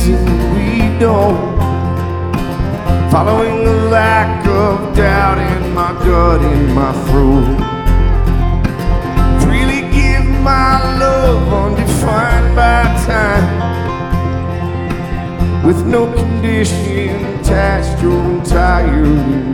reason we don't. Following the lack of doubt in my gut, in my throat. Freely give my love undefined by time, with no condition attached or entirely